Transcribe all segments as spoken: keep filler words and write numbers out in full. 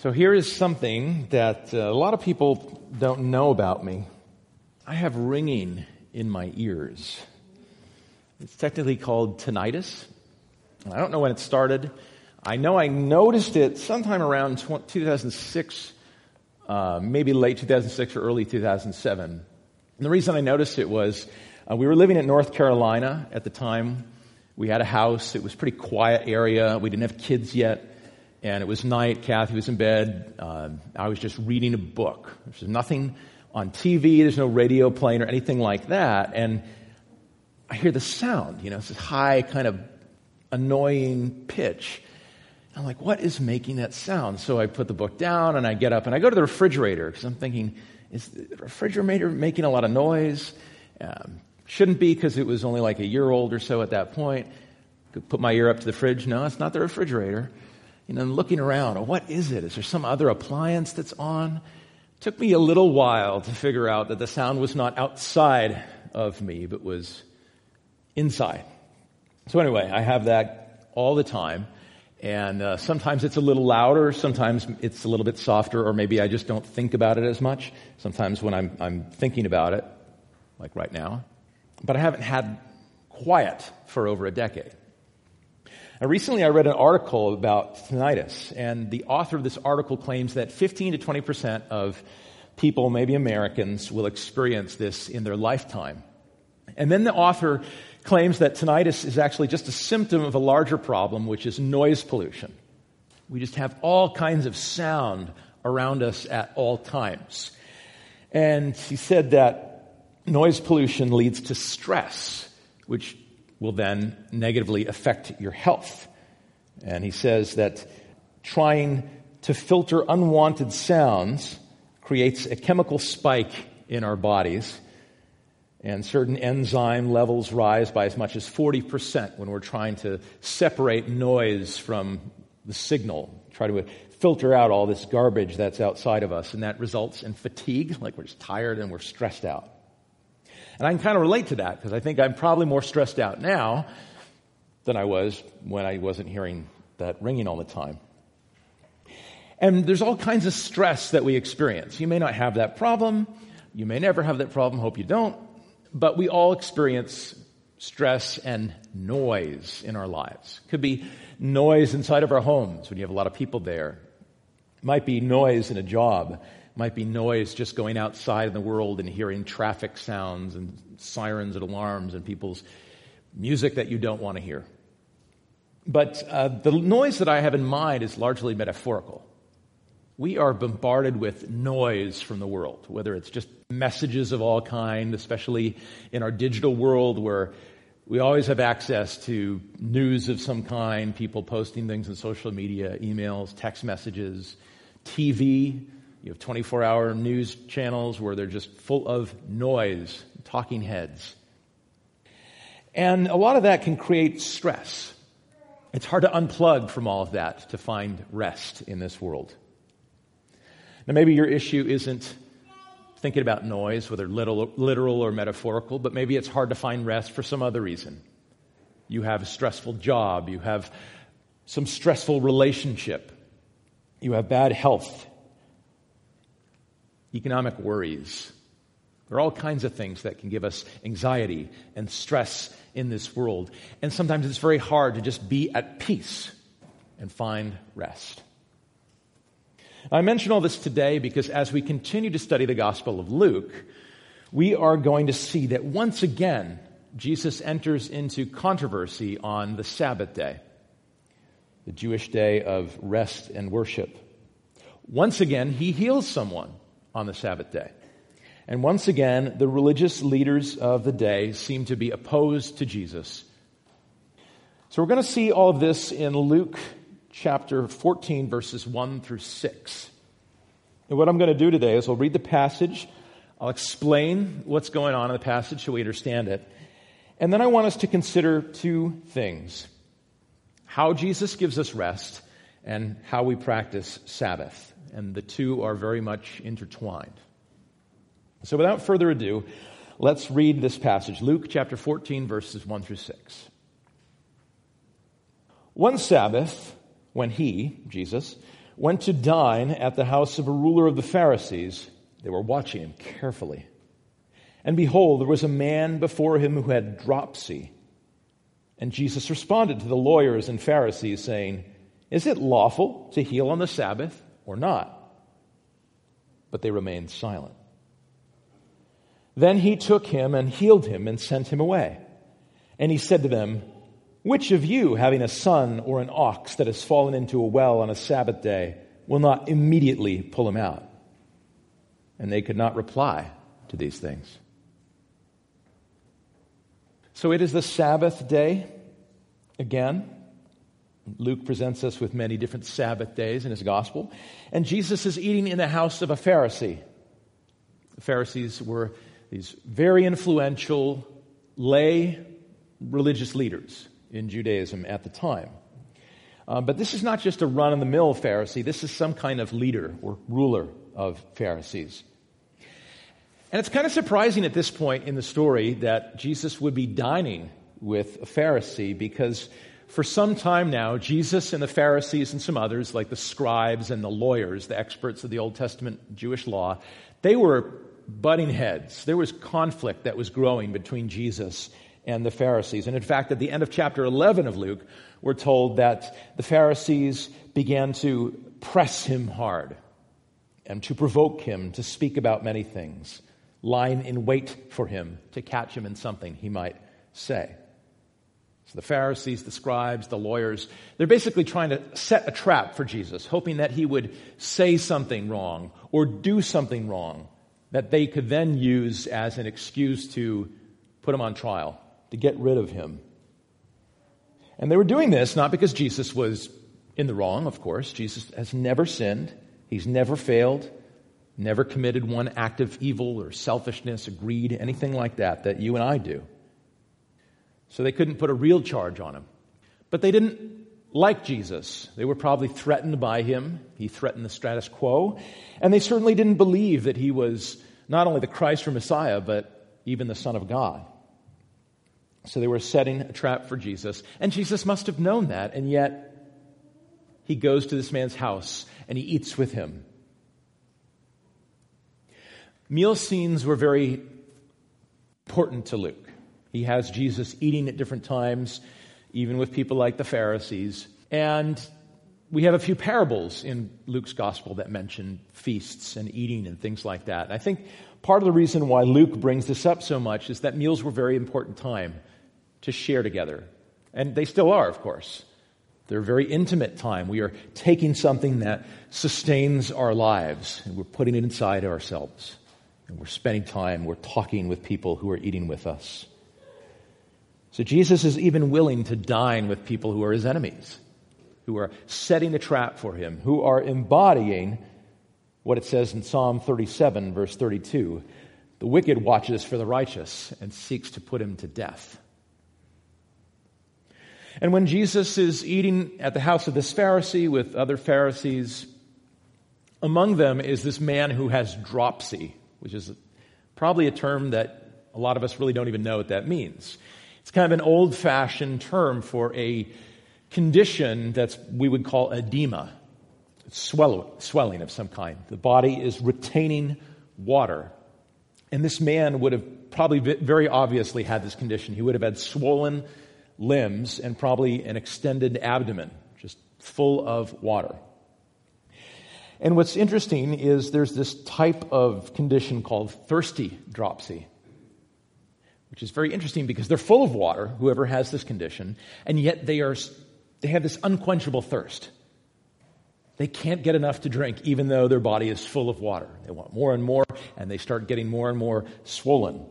So here is something that uh, a lot of people don't know about me. I have ringing in my ears. It's technically called tinnitus. I don't know when it started. I know I noticed it sometime around two thousand six, uh, maybe late two thousand six or early two thousand seven. And the reason I noticed it was uh, we were living in North Carolina at the time. We had a house. It was a pretty quiet area. We didn't have kids yet. And it was night. Kathy was in bed. Uh, I was just reading a book. There's nothing on T V. There's no radio playing or anything like that. And I hear the sound. You know, it's this high kind of annoying pitch. I'm like, what is making that sound? So I put the book down and I get up and I go to the refrigerator because I'm thinking, is the refrigerator making a lot of noise? Um, shouldn't be because it was only like a year old or so at that point. Could put my ear up to the fridge. No, it's not the refrigerator. You know, I'm looking around. Oh, what is it? Is there some other appliance that's on? It took me a little while to figure out that the sound was not outside of me, but was inside. So anyway, I have that all the time. And uh, sometimes it's a little louder. Sometimes it's a little bit softer, or maybe I just don't think about it as much. Sometimes when I'm, I'm thinking about it, like right now. But I haven't had quiet for over a decade. Now, recently I read an article about tinnitus, and the author of this article claims that fifteen to twenty percent of people, maybe Americans, will experience this in their lifetime. And then the author claims that tinnitus is actually just a symptom of a larger problem, which is noise pollution. We just have all kinds of sound around us at all times. And he said that noise pollution leads to stress, which will then negatively affect your health. And he says that trying to filter unwanted sounds creates a chemical spike in our bodies, and certain enzyme levels rise by as much as forty percent when we're trying to separate noise from the signal, try to filter out all this garbage that's outside of us, and that results in fatigue, like we're just tired and we're stressed out. And I can kind of relate to that because I think I'm probably more stressed out now than I was when I wasn't hearing that ringing all the time. And there's all kinds of stress that we experience. You may not have that problem. You may never have that problem. Hope you don't. But we all experience stress and noise in our lives. Could be noise inside of our homes when you have a lot of people there. Might be noise in a job. Might be noise just going outside in the world and hearing traffic sounds and sirens and alarms and people's music that you don't want to hear. But uh, the noise that I have in mind is largely metaphorical. We are bombarded with noise from the world, whether it's just messages of all kind, especially in our digital world where we always have access to news of some kind, people posting things on social media, emails, text messages, T V. You have twenty-four hour news channels where they're just full of noise, talking heads. And a lot of that can create stress. It's hard to unplug from all of that to find rest in this world. Now, maybe your issue isn't thinking about noise, whether literal, literal or metaphorical, but maybe it's hard to find rest for some other reason. You have a stressful job. You have some stressful relationship. You have bad health. Economic worries. There are all kinds of things that can give us anxiety and stress in this world. And sometimes it's very hard to just be at peace and find rest. I mention all this today because as we continue to study the Gospel of Luke, we are going to see that once again, Jesus enters into controversy on the Sabbath day, the Jewish day of rest and worship. Once again, he heals someone on the Sabbath day. And once again, the religious leaders of the day seem to be opposed to Jesus. So we're going to see all of this in Luke chapter fourteen, verses one through six. And what I'm going to do today is I'll read the passage. I'll explain what's going on in the passage so we understand it. And then I want us to consider two things. How Jesus gives us rest and how we practice Sabbath. And the two are very much intertwined. So without further ado, let's read this passage. Luke chapter fourteen, verses one through six. One Sabbath, when he, Jesus, went to dine at the house of a ruler of the Pharisees. They were watching him carefully. And behold, there was a man before him who had dropsy. And Jesus responded to the lawyers and Pharisees, saying, "Is it lawful to heal on the Sabbath or not?" But they remained silent. Then he took him and healed him and sent him away. And he said to them, "Which of you, having a son or an ox that has fallen into a well on a Sabbath day, will not immediately pull him out?" And they could not reply to these things. So it is the Sabbath day again. Luke presents us with many different Sabbath days in his gospel. And Jesus is eating in the house of a Pharisee. The Pharisees were these very influential lay religious leaders in Judaism at the time. Uh, but this is not just a run-of-the-mill Pharisee. This is some kind of leader or ruler of Pharisees. And it's kind of surprising at this point in the story that Jesus would be dining with a Pharisee, because for some time now, Jesus and the Pharisees and some others, like the scribes and the lawyers, the experts of the Old Testament Jewish law, they were butting heads. There was conflict that was growing between Jesus and the Pharisees. And in fact, at the end of chapter eleven of Luke, we're told that the Pharisees began to press him hard and to provoke him to speak about many things, lying in wait for him to catch him in something he might say. So the Pharisees, the scribes, the lawyers, they're basically trying to set a trap for Jesus, hoping that he would say something wrong or do something wrong that they could then use as an excuse to put him on trial, to get rid of him. And they were doing this not because Jesus was in the wrong, of course. Jesus has never sinned. He's never failed, never committed one act of evil or selfishness or greed, anything like that, that you and I do. So they couldn't put a real charge on him. But they didn't like Jesus. They were probably threatened by him. He threatened the status quo. And they certainly didn't believe that he was not only the Christ or Messiah, but even the Son of God. So they were setting a trap for Jesus. And Jesus must have known that. And yet he goes to this man's house and he eats with him. Meal scenes were very important to Luke. He has Jesus eating at different times, even with people like the Pharisees. And we have a few parables in Luke's gospel that mention feasts and eating and things like that. And I think part of the reason why Luke brings this up so much is that meals were a very important time to share together. And they still are, of course. They're a very intimate time. We are taking something that sustains our lives and we're putting it inside ourselves. And we're spending time, we're talking with people who are eating with us. So Jesus is even willing to dine with people who are his enemies, who are setting a trap for him, who are embodying what it says in Psalm thirty-seven, verse thirty-two. The wicked watches for the righteous and seeks to put him to death. And when Jesus is eating at the house of this Pharisee with other Pharisees, among them is this man who has dropsy, which is probably a term that a lot of us really don't even know what that means. It's kind of an old-fashioned term for a condition that's we would call edema. It's swell, swelling of some kind. The body is retaining water. And this man would have probably very obviously had this condition. He would have had swollen limbs and probably an extended abdomen, just full of water. And what's interesting is there's this type of condition called thirsty dropsy, which is very interesting because they're full of water, whoever has this condition, and yet they are they have this unquenchable thirst. They can't get enough to drink, even though their body is full of water. They want more and more, and they start getting more and more swollen.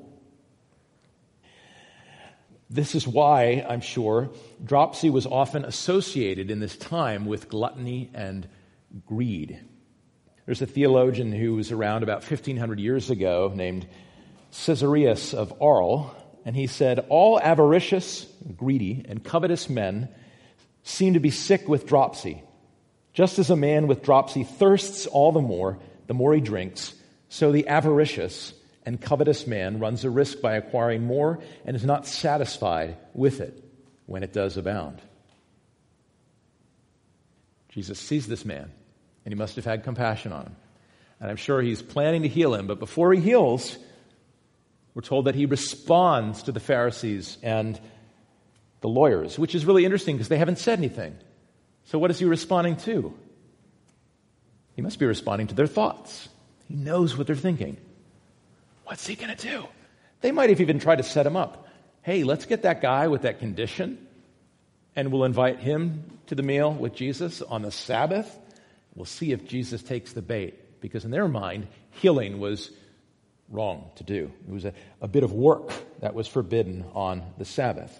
This is why, I'm sure, dropsy was often associated in this time with gluttony and greed. There's a theologian who was around about fifteen hundred years ago named Caesarius of Arles, and he said, "All avaricious, greedy, and covetous men seem to be sick with dropsy. Just as a man with dropsy thirsts all the more, the more he drinks, so the avaricious and covetous man runs a risk by acquiring more and is not satisfied with it when it does abound." Jesus sees this man and he must have had compassion on him. And I'm sure he's planning to heal him, but before he heals, we're told that he responds to the Pharisees and the lawyers, which is really interesting because they haven't said anything. So what is he responding to? He must be responding to their thoughts. He knows what they're thinking. What's he going to do? They might have even tried to set him up. Hey, let's get that guy with that condition, and we'll invite him to the meal with Jesus on the Sabbath. We'll see if Jesus takes the bait, because in their mind, healing was wrong to do. It was a, a bit of work that was forbidden on the Sabbath.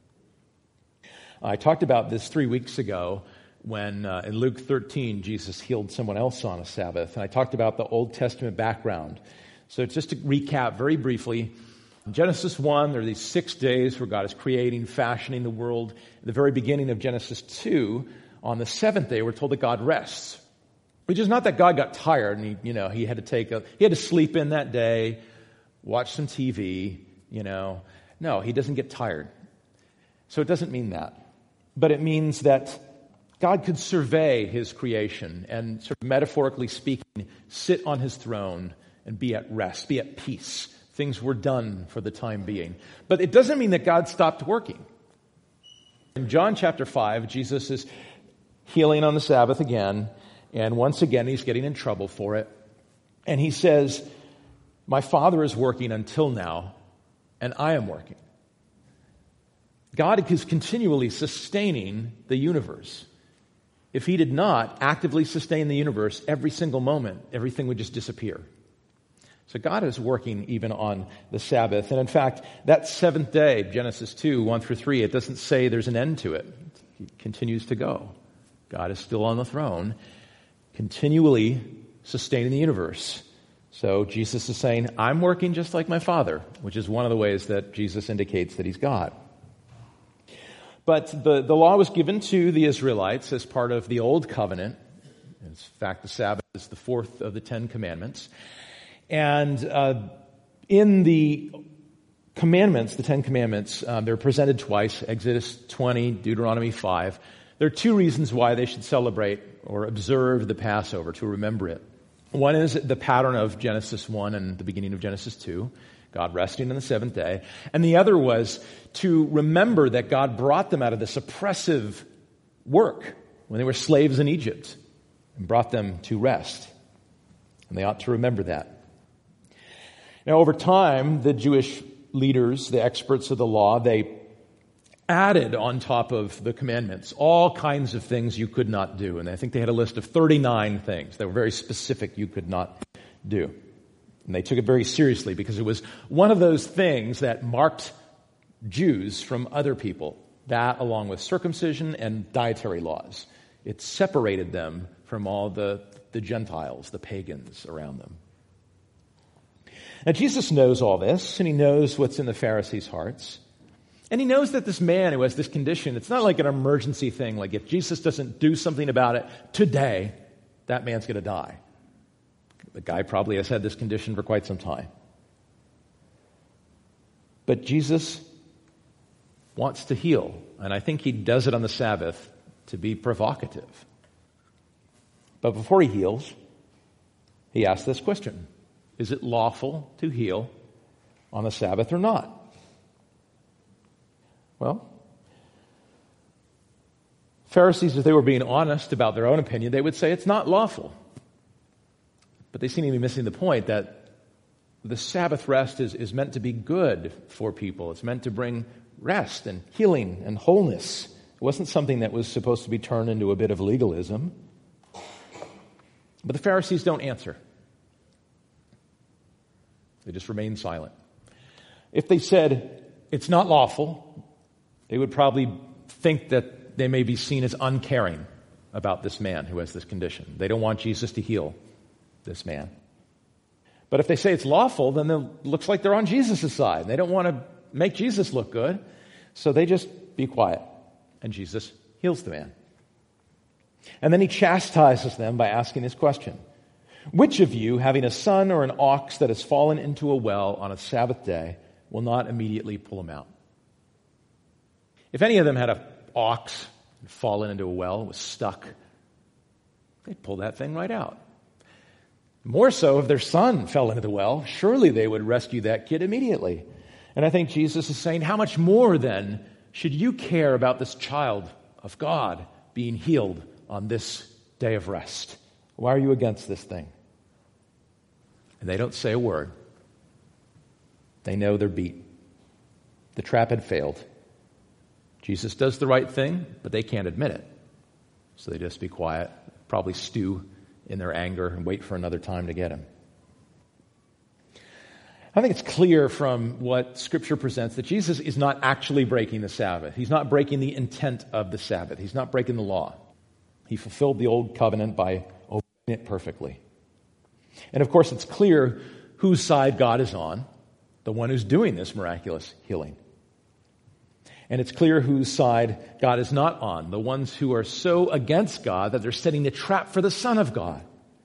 I talked about this three weeks ago when uh, in Luke thirteen, Jesus healed someone else on a Sabbath. And I talked about the Old Testament background. So just to recap very briefly, in Genesis one, there are these six days where God is creating, fashioning the world. At the very beginning of Genesis two, on the seventh day, we're told that God rests. Which is not that God got tired and he, you know, he had to take a, he had to sleep in that day, watch some T V, you know. No, he doesn't get tired. So it doesn't mean that. But it means that God could survey his creation and, sort of metaphorically speaking, sit on his throne and be at rest, be at peace. Things were done for the time being. But it doesn't mean that God stopped working. In John chapter five, Jesus is healing on the Sabbath again, and once again he's getting in trouble for it. And he says, "My Father is working until now, and I am working." God is continually sustaining the universe. If he did not actively sustain the universe every single moment, everything would just disappear. So God is working even on the Sabbath. And in fact, that seventh day, Genesis two, one through three, it doesn't say there's an end to it. It continues to go. God is still on the throne, continually sustaining the universe. So Jesus is saying, I'm working just like my Father, which is one of the ways that Jesus indicates that he's God. But the, the law was given to the Israelites as part of the Old Covenant. In fact, the Sabbath is the fourth of the Ten Commandments. And uh, in the commandments, the Ten Commandments, um, they're presented twice, Exodus twenty, Deuteronomy five. There are two reasons why they should celebrate or observe the Passover, to remember it. One is the pattern of Genesis one and the beginning of Genesis two, God resting on the seventh day. And the other was to remember that God brought them out of this oppressive work when they were slaves in Egypt and brought them to rest. And they ought to remember that. Now, over time, the Jewish leaders, the experts of the law, they added on top of the commandments all kinds of things you could not do. And I think they had a list of thirty-nine things that were very specific you could not do. And they took it very seriously because it was one of those things that marked Jews from other people. That, along with circumcision and dietary laws. It separated them from all the, the Gentiles, the pagans around them. Now, Jesus knows all this, and he knows what's in the Pharisees' hearts. And he knows that this man who has this condition, it's not like an emergency thing, like if Jesus doesn't do something about it today, that man's going to die. The guy probably has had this condition for quite some time. But Jesus wants to heal, and I think he does it on the Sabbath to be provocative. But before he heals, he asks this question: is it lawful to heal on the Sabbath or not? Well, Pharisees, if they were being honest about their own opinion, they would say it's not lawful. But they seem to be missing the point that the Sabbath rest is, is meant to be good for people. It's meant to bring rest and healing and wholeness. It wasn't something that was supposed to be turned into a bit of legalism. But the Pharisees don't answer. They just remain silent. If they said it's not lawful, they would probably think that they may be seen as uncaring about this man who has this condition. They don't want Jesus to heal this man. But if they say it's lawful, then it looks like they're on Jesus' side. They don't want to make Jesus look good, so they just be quiet. And Jesus heals the man. And then he chastises them by asking this question: which of you, having a son or an ox that has fallen into a well on a Sabbath day, will not immediately pull him out? If any of them had an ox and fallen into a well, was stuck, they'd pull that thing right out. More so if their son fell into the well, surely they would rescue that kid immediately. And I think Jesus is saying, how much more then should you care about this child of God being healed on this day of rest? Why are you against this thing? And they don't say a word. They know they're beat. The trap had failed. Jesus does the right thing, but they can't admit it. So they just be quiet, probably stew in their anger and wait for another time to get him. I think it's clear from what Scripture presents that Jesus is not actually breaking the Sabbath. He's not breaking the intent of the Sabbath. He's not breaking the law. He fulfilled the old covenant by obeying it perfectly. And of course, it's clear whose side God is on, the one who's doing this miraculous healing. And it's clear whose side God is not on, the ones who are so against God that they're setting a trap for the Son of God.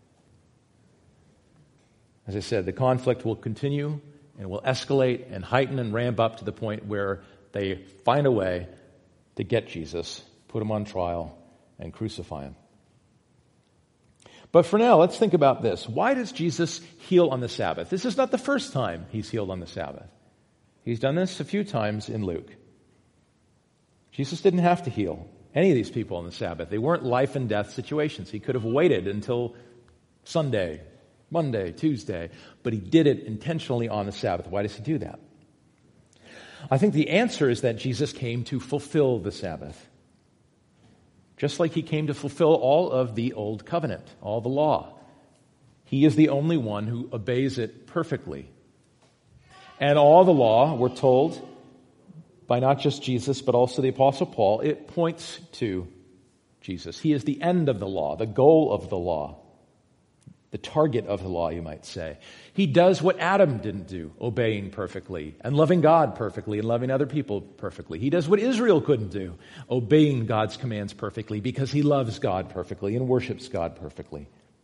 As I said, the conflict will continue and will escalate and heighten and ramp up to the point where they find a way to get Jesus, put him on trial, and crucify him. But for now, let's think about this. Why does Jesus heal on the Sabbath? This is not the first time he's healed on the Sabbath. He's done this a few times in Luke. Jesus didn't have to heal any of these people on the Sabbath. They weren't life and death situations. He could have waited until Sunday, Monday, Tuesday, but he did it intentionally on the Sabbath. Why does he do that? I think the answer is that Jesus came to fulfill the Sabbath. Just like he came to fulfill all of the old covenant, all the law. He is the only one who obeys it perfectly. And all the law, we're told, by not just Jesus, but also the Apostle Paul, it points to Jesus. He is the end of the law, the goal of the law, the target of the law, you might say. He does what Adam didn't do, obeying perfectly and loving God perfectly and loving other people perfectly. He does what Israel couldn't do, obeying God's commands perfectly because he loves God perfectly and worships God perfectly.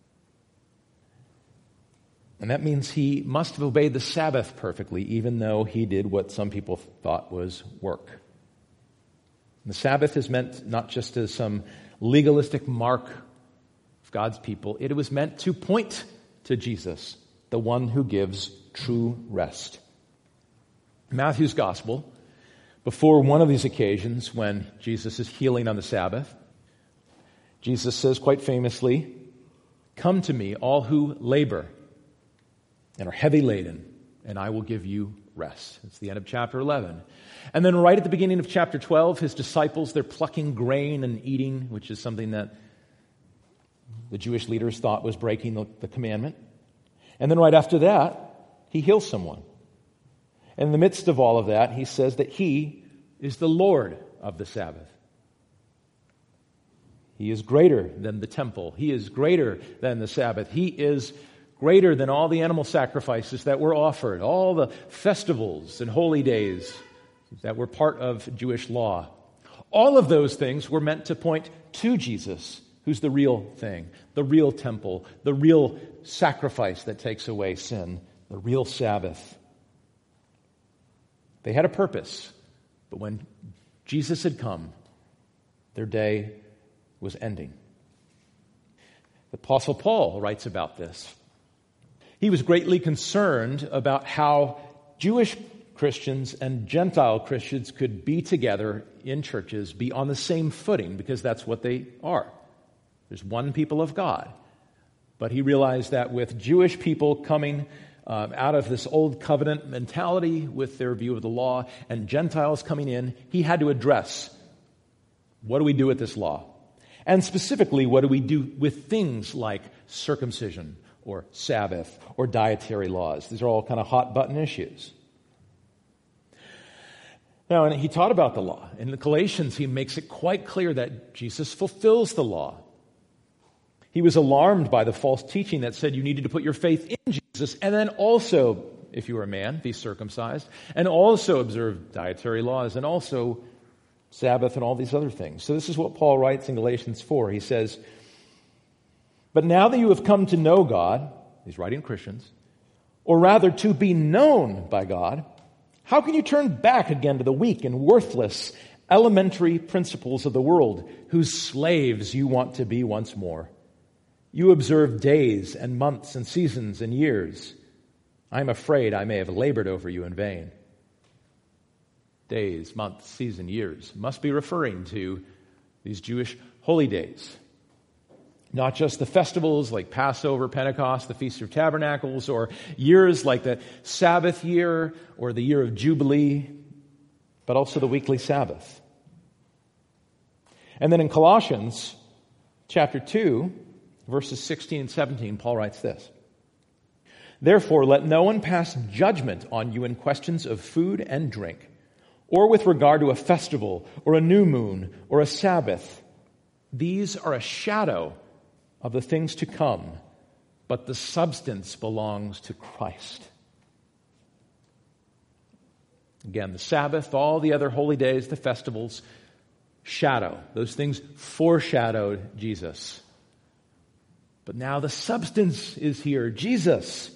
And that means he must have obeyed the Sabbath perfectly, even though he did what some people thought was work. The Sabbath is meant not just as some legalistic mark of God's people. It was meant to point to Jesus, the one who gives true rest. Matthew's Gospel, before one of these occasions when Jesus is healing on the Sabbath, Jesus says quite famously, "Come to me, all who labor and are heavy laden, and I will give you rest." It's the end of chapter eleven. And then right at the beginning of chapter twelve, his disciples, they're plucking grain and eating, which is something that the Jewish leaders thought was breaking the, the commandment. And then right after that, he heals someone. And in the midst of all of that, he says that he is the Lord of the Sabbath. He is greater than the temple. He is greater than the Sabbath. He is greater than all the animal sacrifices that were offered, all the festivals and holy days that were part of Jewish law. All of those things were meant to point to Jesus, who's the real thing, the real temple, the real sacrifice that takes away sin, the real Sabbath. They had a purpose, but when Jesus had come, their day was ending. The Apostle Paul writes about this. He was greatly concerned about how Jewish Christians and Gentile Christians could be together in churches, be on the same footing, because that's what they are. There's one people of God. But he realized that with Jewish people coming um, out of this old covenant mentality with their view of the law, and Gentiles coming in, he had to address, what do we do with this law? And specifically, what do we do with things like circumcision, or Sabbath, or dietary laws? These are all kind of hot button issues. Now, and he taught about the law. In the Galatians, he makes it quite clear that Jesus fulfills the law. He was alarmed by the false teaching that said you needed to put your faith in Jesus, and then also, if you were a man, be circumcised, and also observe dietary laws, and also Sabbath and all these other things. So this is what Paul writes in Galatians four. He says, "But now that you have come to know God," he's writing Christians, "or rather to be known by God, how can you turn back again to the weak and worthless elementary principles of the world, whose slaves you want to be once more? You observe days and months and seasons and years. I am afraid I may have labored over you in vain. Days, months, season, years must be referring to these Jewish holy days. Not just the festivals like Passover, Pentecost, the Feast of Tabernacles, or years like the Sabbath year or the year of Jubilee, but also the weekly Sabbath. And then in Colossians chapter two, verses sixteen and seventeen, Paul writes this. Therefore, let no one pass judgment on you in questions of food and drink, or with regard to a festival, or a new moon, or a Sabbath. These are a shadow of the things to come, but the substance belongs to Christ. Again, the Sabbath, all the other holy days, the festivals, shadow. Those things foreshadowed Jesus. But now the substance is here, Jesus.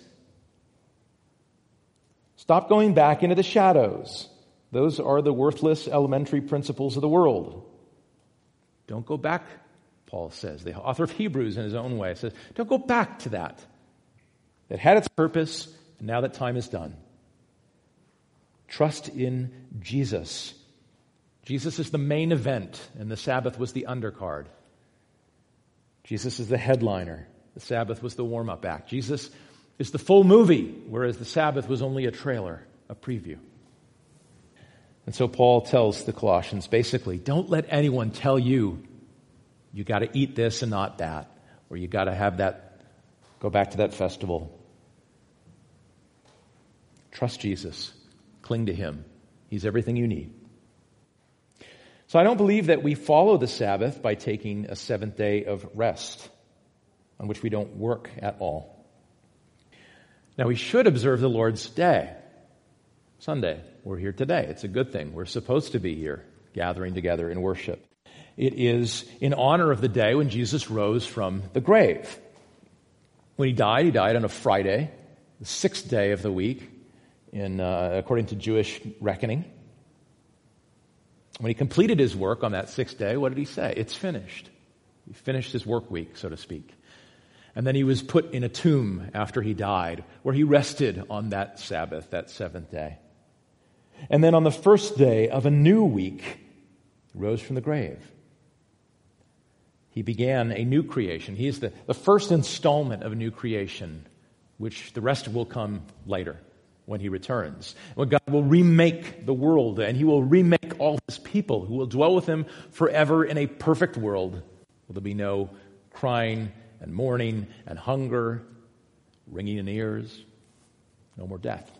Stop going back into the shadows. Those are the worthless elementary principles of the world. Don't go back, Paul says. The author of Hebrews in his own way says, don't go back to that. It had its purpose, and now that time is done. Trust in Jesus. Jesus is the main event, and the Sabbath was the undercard. Jesus is the headliner. The Sabbath was the warm-up act. Jesus is the full movie, whereas the Sabbath was only a trailer, a preview. And so Paul tells the Colossians, basically, don't let anyone tell you you got to eat this and not that, or you got to have that, go back to that festival. Trust Jesus. Cling to him. He's everything you need. So I don't believe that we follow the Sabbath by taking a seventh day of rest on which we don't work at all. Now, we should observe the Lord's Day, Sunday. We're here today. It's a good thing. We're supposed to be here, gathering together in worship. It is in honor of the day when Jesus rose from the grave. When he died, he died on a Friday, the sixth day of the week, in uh, according to Jewish reckoning. When he completed his work on that sixth day, what did he say? It's finished. He finished his work week, so to speak. And then he was put in a tomb after he died, where he rested on that Sabbath, that seventh day. And then on the first day of a new week, he rose from the grave. He began a new creation. He is the, the first installment of a new creation, which the rest will come later when he returns. When God will remake the world, and he will remake all his people who will dwell with him forever in a perfect world. Where there'll be no crying and mourning and hunger, ringing in ears, no more death.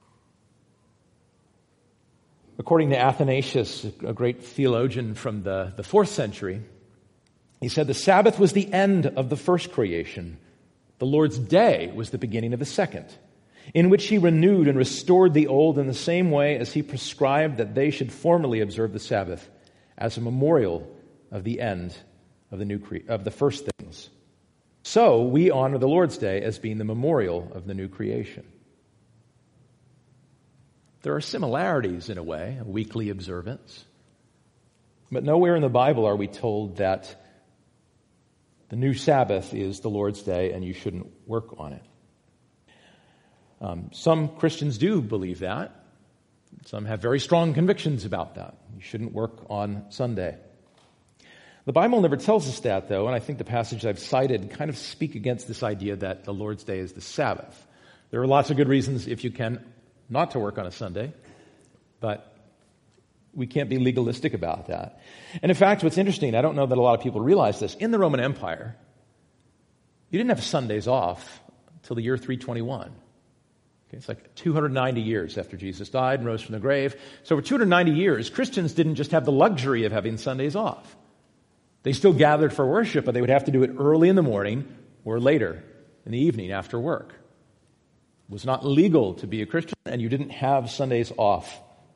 According to Athanasius, a great theologian from the, the fourth century, he said the Sabbath was the end of the first creation. The Lord's day was the beginning of the second, in which he renewed and restored the old in the same way as he prescribed that they should formerly observe the Sabbath as a memorial of the end of the new cre- of the first things. So we honor the Lord's Day as being the memorial of the new creation. There are similarities in a way, a weekly observance. But nowhere in the Bible are we told that the new Sabbath is the Lord's Day and you shouldn't work on it. Um, some Christians do believe that. Some have very strong convictions about that. You shouldn't work on Sunday. The Bible never tells us that, though, and I think the passages I've cited kind of speak against this idea that the Lord's Day is the Sabbath. There are lots of good reasons, if you can, not to work on a Sunday, but we can't be legalistic about that. And in fact, what's interesting, I don't know that a lot of people realize this, in the Roman Empire, you didn't have Sundays off until the year three twenty-one. Okay, it's like two hundred ninety years after Jesus died and rose from the grave. So for two hundred ninety years, Christians didn't just have the luxury of having Sundays off. They still gathered for worship, but they would have to do it early in the morning or later in the evening after work. It was not legal to be a Christian, and you didn't have Sundays off.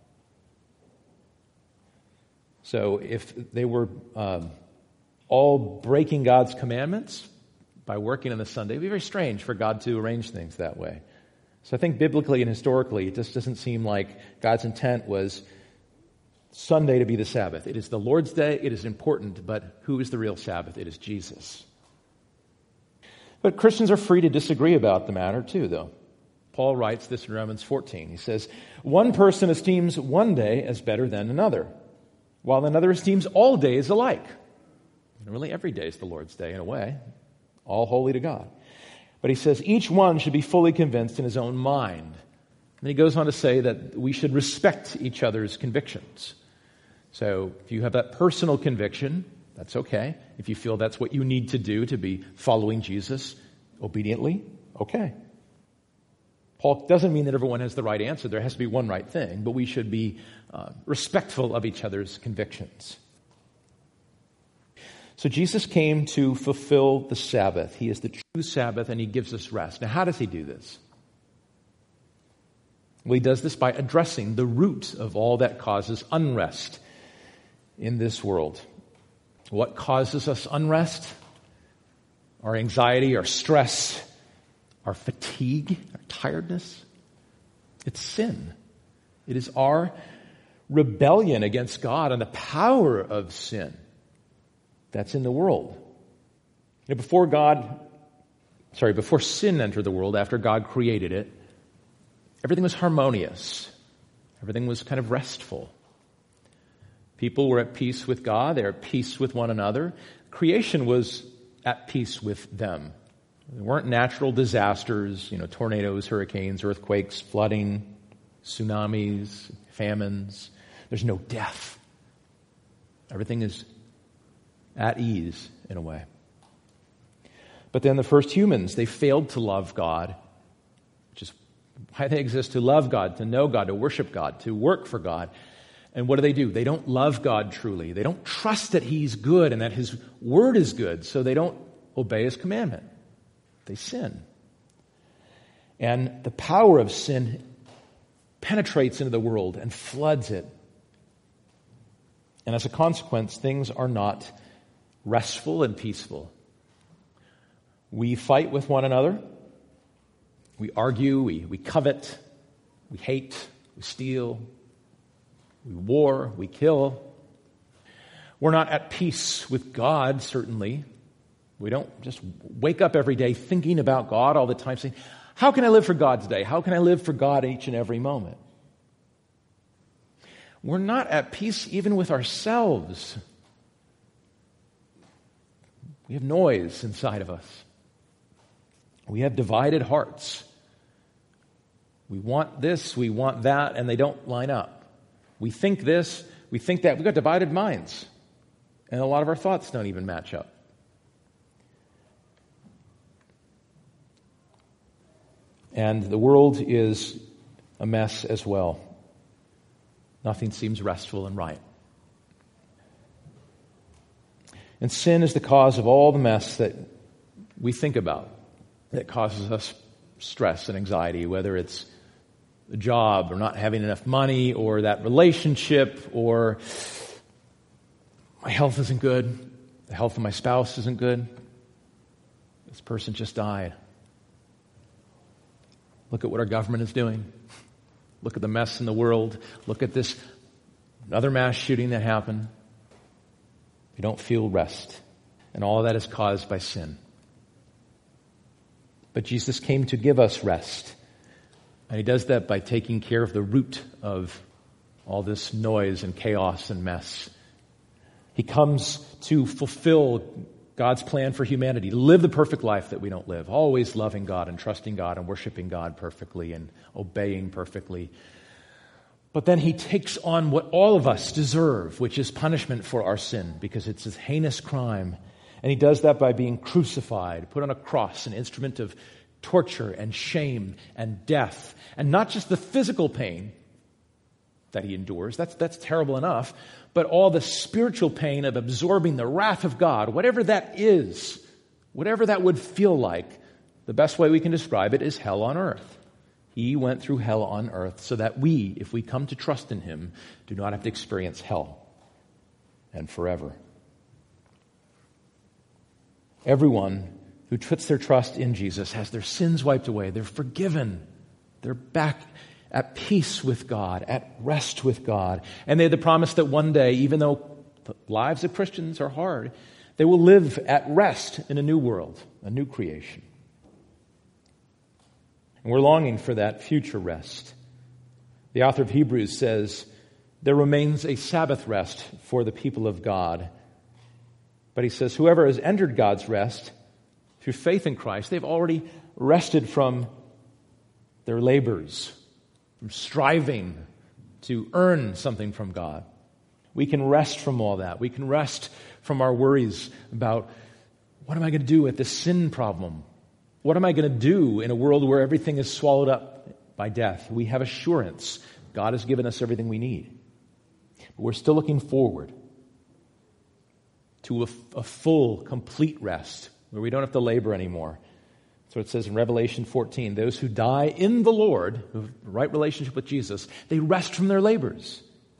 So if they were um, all breaking God's commandments by working on the Sunday, it would be very strange for God to arrange things that way. So I think biblically and historically, it just doesn't seem like God's intent was Sunday to be the Sabbath. It is the Lord's Day. It is important, but who is the real Sabbath? It is Jesus. But Christians are free to disagree about the matter too, though. Paul writes this in Romans fourteen. He says, one person esteems one day as better than another, while another esteems all days alike. And really, every day is the Lord's day in a way, all holy to God. But he says each one should be fully convinced in his own mind. And he goes on to say that we should respect each other's convictions. So if you have that personal conviction, that's okay. If you feel that's what you need to do to be following Jesus obediently, okay. Paul doesn't mean that everyone has the right answer. There has to be one right thing, but we should be uh, respectful of each other's convictions. So Jesus came to fulfill the Sabbath. He is the true Sabbath, and he gives us rest. Now, how does he do this? Well, he does this by addressing the root of all that causes unrest in this world. What causes us unrest? Our anxiety, our stress, our fatigue, our tiredness. It's sin. It is our rebellion against God and the power of sin that's in the world. You know, before God, sorry, before sin entered the world, after God created it, everything was harmonious. Everything was kind of restful. People were at peace with God. They were at peace with one another. Creation was at peace with them. There weren't natural disasters, you know, tornadoes, hurricanes, earthquakes, flooding, tsunamis, famines. There's no death. Everything is at ease in a way. But then the first humans, they failed to love God, which is why they exist, to love God, to know God, to worship God, to work for God. And what do they do? They don't love God truly. They don't trust that he's good and that his word is good, so they don't obey his commandment. They sin. And the power of sin penetrates into the world and floods it. And as a consequence, things are not restful and peaceful. We fight with one another. We argue. We, we covet. We hate. We steal. We war. We kill. We're not at peace with God, certainly. We don't just wake up every day thinking about God all the time, saying, how can I live for God today? How can I live for God each and every moment? We're not at peace even with ourselves. We have noise inside of us. We have divided hearts. We want this, we want that, and they don't line up. We think this, we think that. We've got divided minds. And a lot of our thoughts don't even match up. And the world is a mess as well. Nothing seems restful and right. And sin is the cause of all the mess that we think about, that causes us stress and anxiety, whether it's a job or not having enough money or that relationship or my health isn't good, the health of my spouse isn't good, this person just died. Look at what our government is doing. Look at the mess in the world. Look at this another mass shooting that happened. We don't feel rest. And all of that is caused by sin. But Jesus came to give us rest. And he does that by taking care of the root of all this noise and chaos and mess. He comes to fulfill God's plan for humanity, to live the perfect life that we don't live, always loving God and trusting God and worshiping God perfectly and obeying perfectly. But then he takes on what all of us deserve, which is punishment for our sin, because it's a heinous crime. And he does that by being crucified, put on a cross, an instrument of torture and shame and death. And not just the physical pain that he endures, that's, that's terrible enough, but all the spiritual pain of absorbing the wrath of God, whatever that is, whatever that would feel like, the best way we can describe it is hell on earth. He went through hell on earth so that we, if we come to trust in him, do not have to experience hell and forever. Everyone who puts their trust in Jesus has their sins wiped away. They're forgiven. They're back at peace with God, at rest with God. And they have the promise that one day, even though the lives of Christians are hard, they will live at rest in a new world, a new creation. And we're longing for that future rest. The author of Hebrews says, there remains a Sabbath rest for the people of God. But he says, whoever has entered God's rest through faith in Christ, they've already rested from their labors, from striving to earn something from God. We can rest from all that. We can rest from our worries about, what am I going to do with this sin problem? What am I going to do in a world where everything is swallowed up by death? We have assurance. God has given us everything we need. But we're still looking forward to a, a full, complete rest where we don't have to labor anymore. So it says in Revelation fourteen, those who die in the Lord, who have the right relationship with Jesus, they rest from their labors.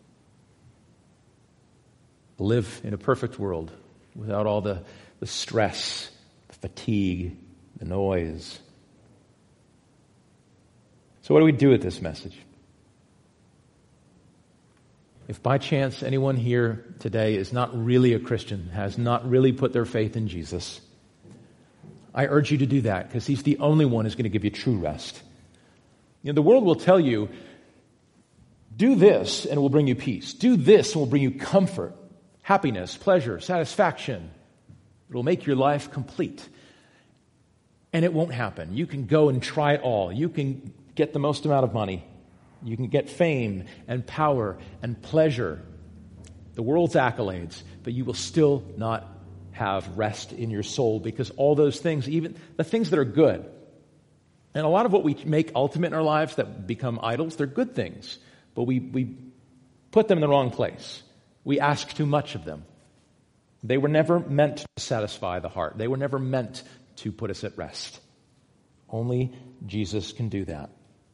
Live in a perfect world without all the, the stress, the fatigue, the noise. So what do we do with this message? If by chance anyone here today is not really a Christian, has not really put their faith in Jesus, I urge you to do that because He's the only one who's going to give you true rest. You know, the world will tell you, do this and it will bring you peace. Do this and it will bring you comfort, happiness, pleasure, satisfaction. It will make your life complete. And it won't happen. You can go and try it all. You can get the most amount of money. You can get fame and power and pleasure, the world's accolades, but you will still not have rest in your soul because all those things, even the things that are good, and a lot of what we make ultimate in our lives that become idols, they're good things, but we, we put them in the wrong place. We ask too much of them. They were never meant to satisfy the heart. They were never meant to put us at rest. Only Jesus can do that.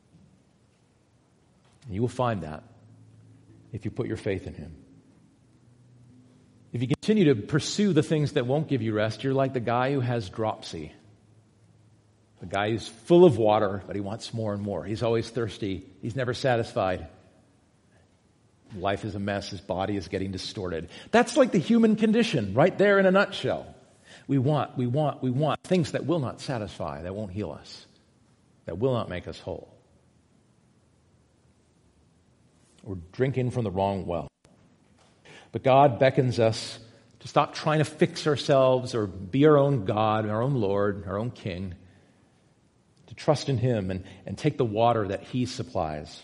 And you will find that if you put your faith in Him. If you continue to pursue the things that won't give you rest, you're like the guy who has dropsy. The guy who's full of water, but he wants more and more. He's always thirsty. He's never satisfied. Life is a mess. His body is getting distorted. That's like the human condition right there in a nutshell. We want, we want, we want things that will not satisfy, that won't heal us, that will not make us whole. We're drinking from the wrong well. But God beckons us to stop trying to fix ourselves or be our own God, our own Lord, our own King, to trust in Him and, and take the water that He supplies.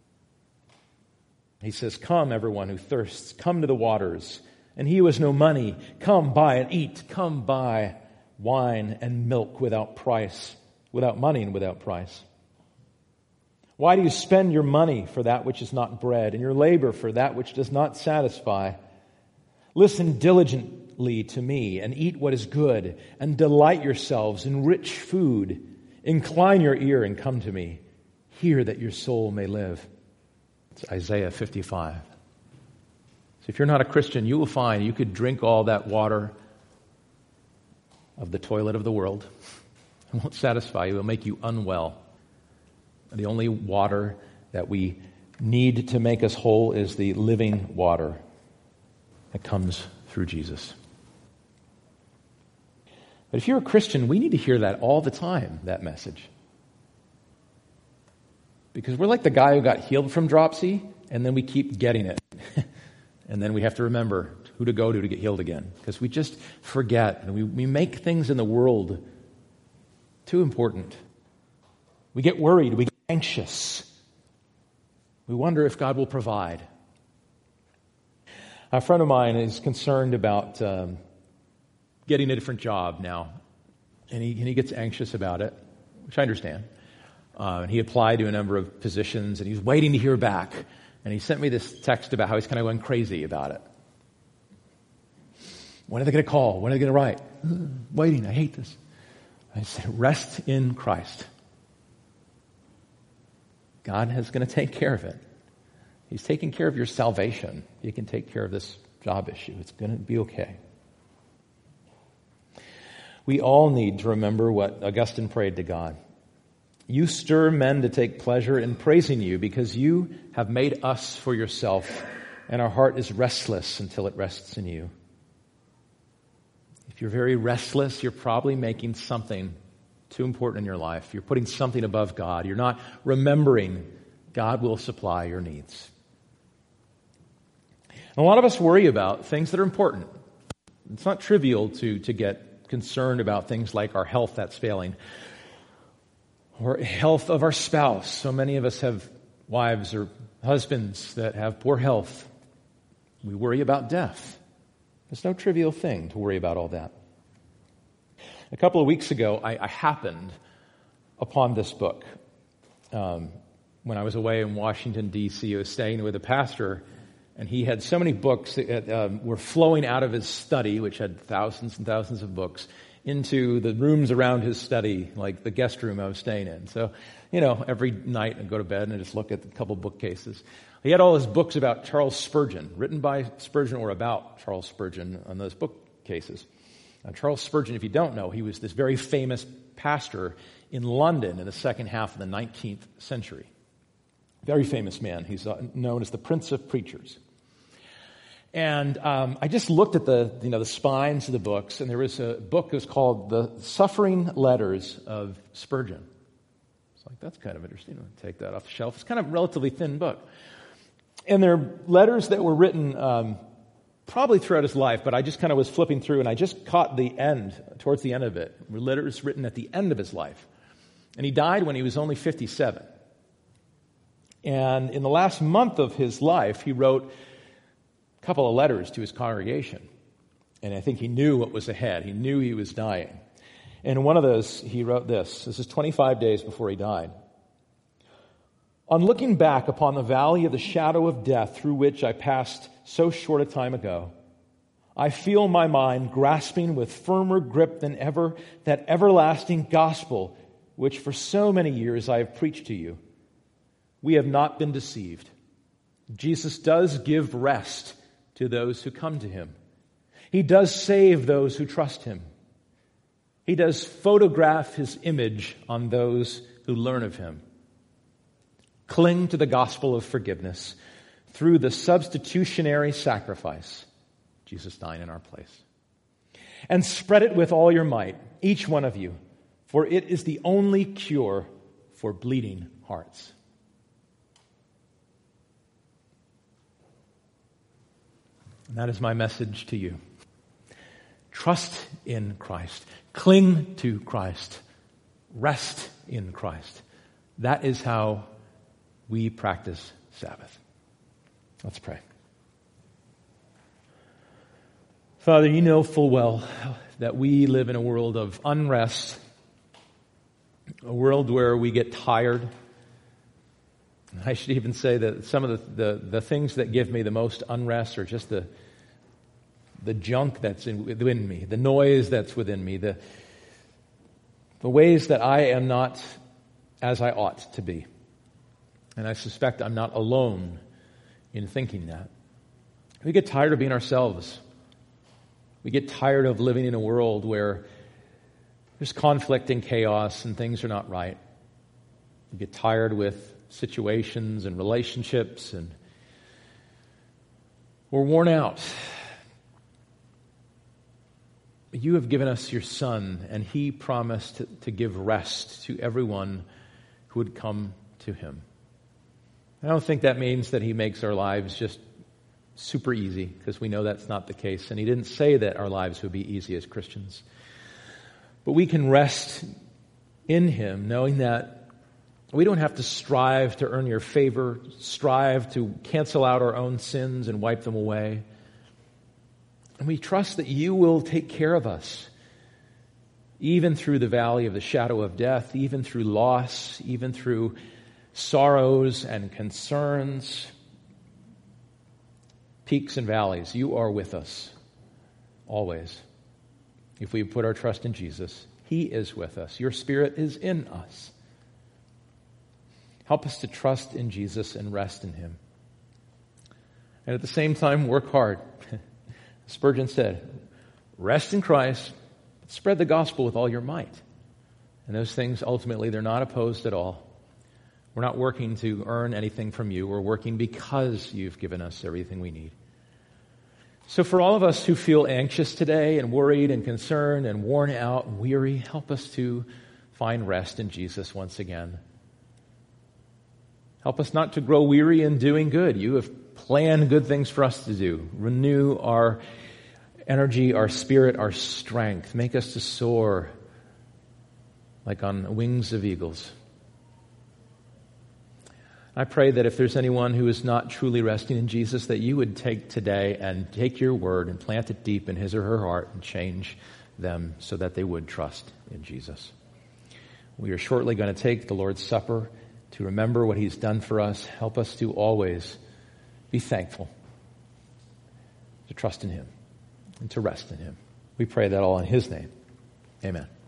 He says, come, everyone who thirsts, come to the waters. And he who has no money, come buy and eat. Come buy wine and milk without price, without money and without price. Why do you spend your money for that which is not bread, and your labor for that which does not satisfy? Listen diligently to me, and eat what is good, and delight yourselves in rich food. Incline your ear and come to me. Hear that your soul may live. It's Isaiah fifty-five. So if you're not a Christian, you will find you could drink all that water of the toilet of the world. It won't satisfy you. It will make you unwell. The only water that we need to make us whole is the living water that comes through Jesus. But if you're a Christian, we need to hear that all the time, that message. Because we're like the guy who got healed from dropsy, and then we keep getting it. And then we have to remember who to go to to get healed again. Because we just forget, and we, we make things in the world too important. We get worried, we get anxious. We wonder if God will provide. A friend of mine is concerned about um, getting a different job now. And he, and he gets anxious about it, which I understand. Uh, and he applied to a number of positions, and he's waiting to hear back. And he sent me this text about how he's kind of going crazy about it. When are they going to call? When are they going to write? Waiting, I hate this. I said, rest in Christ. God is going to take care of it. He's taking care of your salvation. He can take care of this job issue. It's going to be okay. We all need to remember what Augustine prayed to God. You stir men to take pleasure in praising you because you have made us for yourself, and our heart is restless until it rests in you. If you're very restless, you're probably making something too important in your life. You're putting something above God. You're not remembering God will supply your needs. And a lot of us worry about things that are important. It's not trivial to, to get concerned about things like our health that's failing or health of our spouse. So many of us have wives or husbands that have poor health. We worry about death. It's no trivial thing to worry about all that. A couple of weeks ago, I, I happened upon this book. Um, when I was away in Washington, D C, I was staying with a pastor, and he had so many books that um, were flowing out of his study, which had thousands and thousands of books, into the rooms around his study, like the guest room I was staying in. So, you know, every night I'd go to bed and I'd just look at a couple bookcases. He had all his books about Charles Spurgeon, written by Spurgeon or about Charles Spurgeon on those bookcases. Now, Charles Spurgeon, if you don't know, he was this very famous pastor in London in the second half of the nineteenth century. Very famous man. He's known as the Prince of Preachers. And um, I just looked at the, you know, the spines of the books, and there was a book that was called The Suffering Letters of Spurgeon. It's like, that's kind of interesting. I'll take that off the shelf. It's kind of a relatively thin book. And they're letters that were written um, probably throughout his life, but I just kind of was flipping through, and I just caught the end, towards the end of it. Letters written at the end of his life. And he died when he was only fifty-seven. And in the last month of his life, he wrote a couple of letters to his congregation. And I think he knew what was ahead. He knew he was dying. And in one of those, he wrote this. This is twenty-five days before he died. On looking back upon the valley of the shadow of death through which I passed so short a time ago, I feel my mind grasping with firmer grip than ever that everlasting gospel which for so many years I have preached to you. We have not been deceived. Jesus does give rest to those who come to him. He does save those who trust him. He does photograph his image on those who learn of him. Cling to the gospel of forgiveness through the substitutionary sacrifice, Jesus dying in our place. And spread it with all your might, each one of you, for it is the only cure for bleeding hearts. And that is my message to you. Trust in Christ. Cling to Christ. Rest in Christ. That is how we practice Sabbath. Let's pray. Father, you know full well that we live in a world of unrest, a world where we get tired. I should even say that some of the, the, the things that give me the most unrest are just the the junk that's in, within me, the noise that's within me, the, the ways that I am not as I ought to be. And I suspect I'm not alone in thinking that. We get tired of being ourselves. We get tired of living in a world where there's conflict and chaos and things are not right. We get tired with situations and relationships, and we're worn out. You have given us your Son, and he promised to, to give rest to everyone who would come to him. I don't think that means that he makes our lives just super easy, because we know that's not the case. And he didn't say that our lives would be easy as Christians. But we can rest in him, knowing that we don't have to strive to earn your favor, strive to cancel out our own sins and wipe them away. And we trust that you will take care of us, even through the valley of the shadow of death, even through loss, even through sorrows and concerns, peaks and valleys. You are with us always. If we put our trust in Jesus, he is with us. Your Spirit is in us. Help us to trust in Jesus and rest in him. And at the same time, work hard. Spurgeon said, rest in Christ, but spread the gospel with all your might. And those things, ultimately, they're not opposed at all. We're not working to earn anything from you. We're working because you've given us everything we need. So for all of us who feel anxious today and worried and concerned and worn out and weary, help us to find rest in Jesus once again. Help us not to grow weary in doing good. You have planned good things for us to do. Renew our energy, our spirit, our strength. Make us to soar like on wings of eagles. I pray that if there's anyone who is not truly resting in Jesus, that you would take today and take your word and plant it deep in his or her heart and change them so that they would trust in Jesus. We are shortly going to take the Lord's Supper to remember what he's done for us. Help us to always be thankful, to trust in him, and to rest in him. We pray that all in his name. Amen.